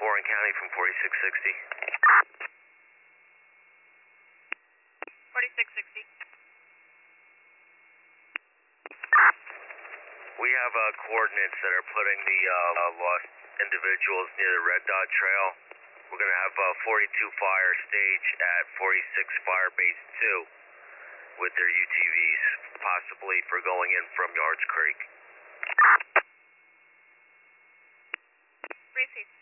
Warren County from 4660. 4660. We have coordinates that are putting the lost individuals near the Red Dot Trail. We're going to have 42 Fire stage at 46 Fire Base 2 with their UTVs, possibly for going in from Yards Creek. Repeat.